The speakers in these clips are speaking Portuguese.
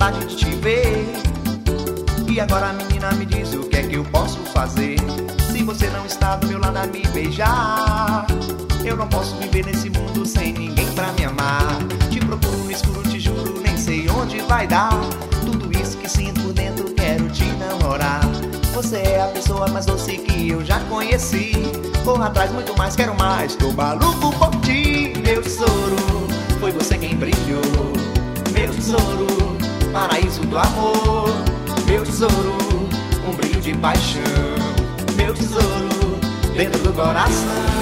vontade de te ver. E agora, menina, me diz o que é que eu posso fazer. Se você não está do meu lado a me beijar, eu não posso viver nesse mundo sem ninguém pra me amar. Te procuro no escuro, te juro, nem sei onde vai dar. Tudo isso que sinto por dentro, quero te namorar. Você é a pessoa mais doce que eu já conheci. Corro atrás, muito mais, quero mais. Tô maluco por ti, meu tesouro. Foi você quem brilhou, meu tesouro, paraíso do amor. Meu tesouro, um brilho de paixão. Meu tesouro, dentro do coração.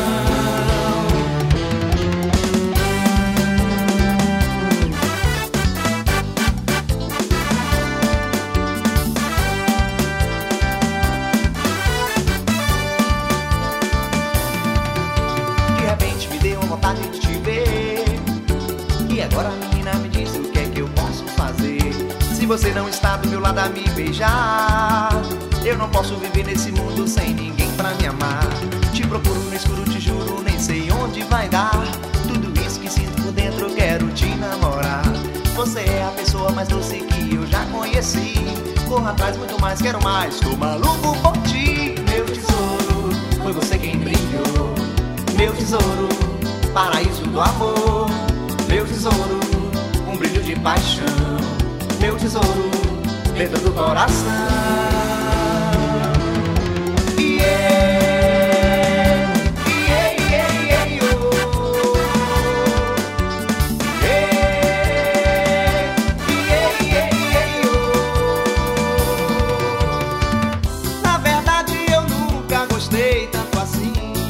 Vontade de te ver. E agora, menina, me diz o que é que eu posso fazer. Se você não está do meu lado a me beijar, eu não posso viver nesse mundo sem ninguém pra me amar. Te procuro no escuro, te juro, nem sei onde vai dar. Tudo isso que sinto por dentro, quero te namorar. Você é a pessoa mais doce que eu já conheci. Corro atrás, muito mais, quero mais. Tô maluco por ti, meu tesouro. Foi você quem brilhou, meu tesouro, paraíso do amor. Meu tesouro, um brilho de paixão. Meu tesouro, dentro do coração. Na verdade eu nunca gostei tanto assim.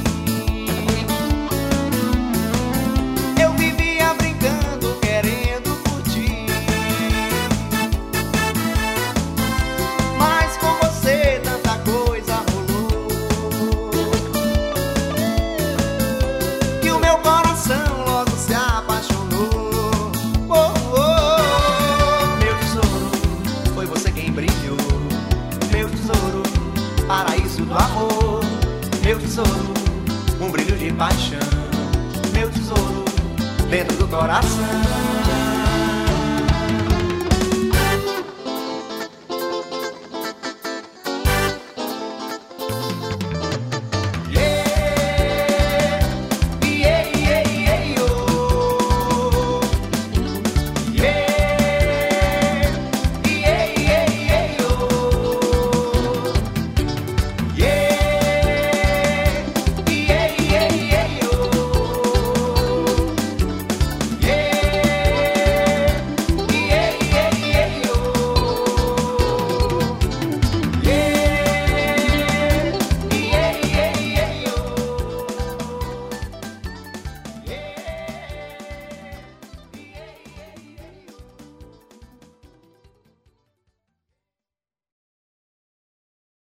Paraíso do amor, meu tesouro, um brilho de paixão. Meu tesouro, dentro do coração.